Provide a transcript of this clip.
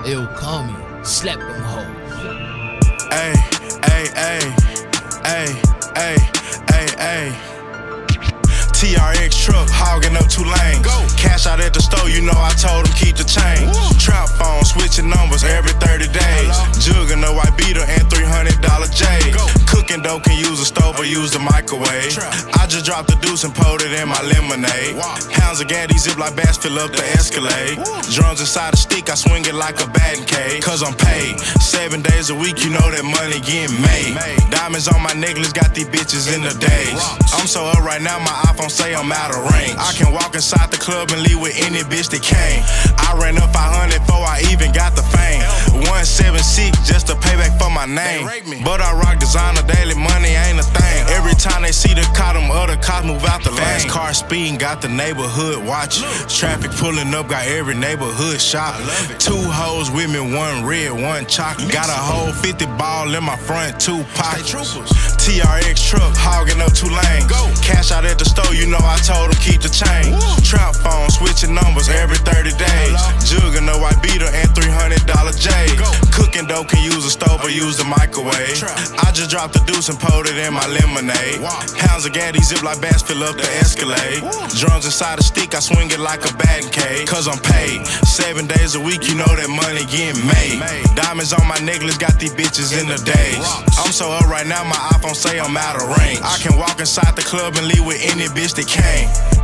Ill call me, slap them hoes. Ay, ay, ay, ay, ay, ay, ay. TRX truck, hogging up Tulane. Go. Cash out at the store, you know I told him keep the change. Woo. Trap phone, switching numbers every 30 days. Jugging a white beater and $300 J's. Cooking dough, can use a stove or use the microwave. Trap. I just dropped the deuce and poured it in my lemonade. Wow. Pounds of gaddy, zip like bass, fill up the Escalade. Woo. Drums inside the stick, I swing it like a batting cage. Cause I'm paid 7 days a week, you know that money getting made. Diamonds on my necklace, got these bitches in the days. I'm so up right now, my iPhone say I'm out of range. I can walk inside the club and leave with any bitch that came. I ran up 500 before I even got the fame. 176 just to pay back for my name. But I rock designer daily, money ain't a thing. Every time they see the car, them other cars move out the lane. Fast car speeding, got the neighborhood watching. Traffic pulling up, got every neighborhood shopping. 2 hoes with me, 1 red, 1 chocolate. Got a whole 50 ball in my front, 2 pockets. TRX truck, hogging up Tulane. Cash out at the store, you know I told him keep the change. Trap phone, switching numbers every 30 days. Jugging a white beater and $300 J's. Cooking dough, can use a stove or use the microwave. I just dropped the deuce and poured it in my lemonade. Pounds of gaddy, zip like bass, fill up the Escalade. Drums inside the stick, I swing it like a batting cage. Cause I'm paid 7 days a week, you know that money getting made. Diamonds on my necklace, got these bitches in the days. I'm so up right now, my iPhone say I'm out of range. I can walk inside the club and leave with any bitch that came.